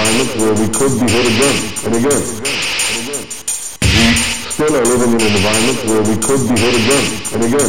environment where we could be hit again and again. We still are living in an environment where we could be hit again and again.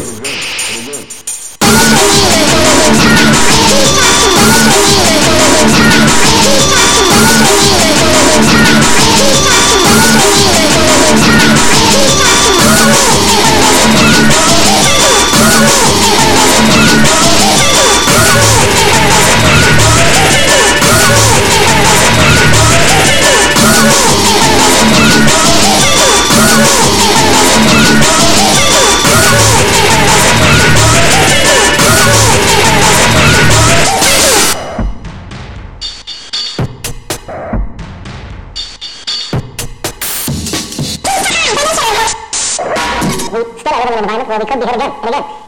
We still are living in an environment where we could be hit again and again.